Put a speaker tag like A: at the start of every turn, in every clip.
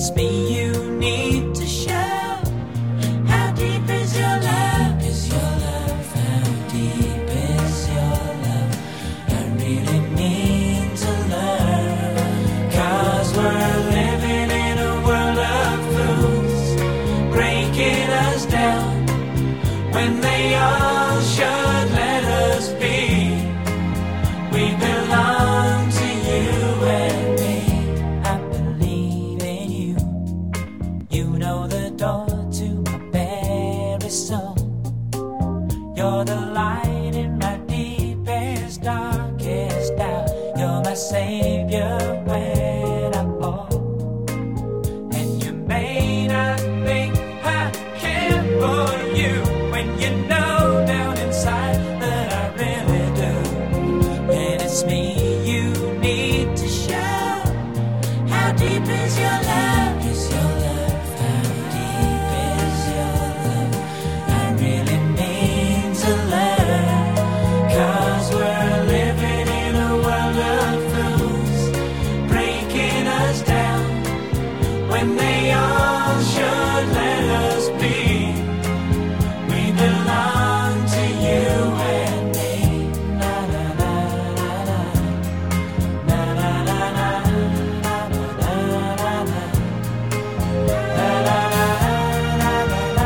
A: it's me you need to show. How deep is your love? Is your love? How deep is your love? I really mean to learn. 'Cause we're living in a world of fools, breaking us down when they all should let us be. We belong to you and me. I believe in you. You know the door to my very soul. You're the light in my deepest, darkest doubt. You're my savior when I fall. And you may not think I care for you when you know down inside that I really do. And it's me you need to show. How deep is your love? Is your love? How deep is your love? I really mean to learn. 'Cause we're living in a world of fools, breaking us down when they all should let us be. We belong to you and me. Na na na na na. Na na na na. Na na na na. Na na na na na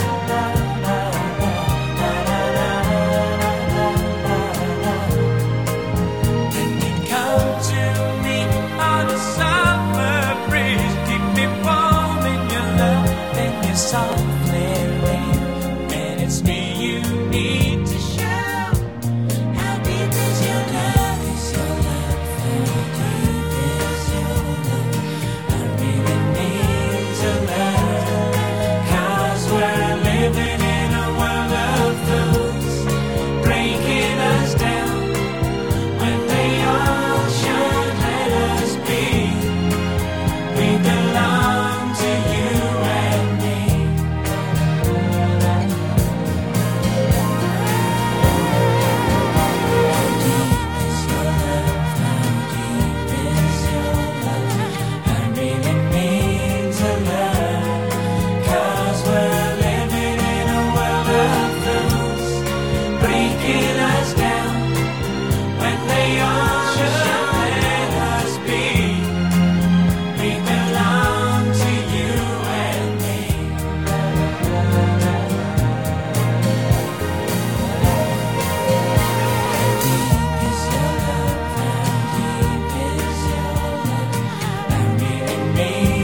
A: na. Then you come to me on a summer breeze, keep me warm in your love, then you softly leave. And it's me you need to show. How deep is your love? Is your love? How deep is your love? I really need to learn. 'Cause we're living in a world of fools, breaking us down when they all should let us be. We belong to you and me. How deep is your love? How deep is your love? I really mean to learn. 'Cause we're living in a world of fools, breaking us down when they all should let us be. We belong to you and me. How deep is your love? How deep is your love? I really mean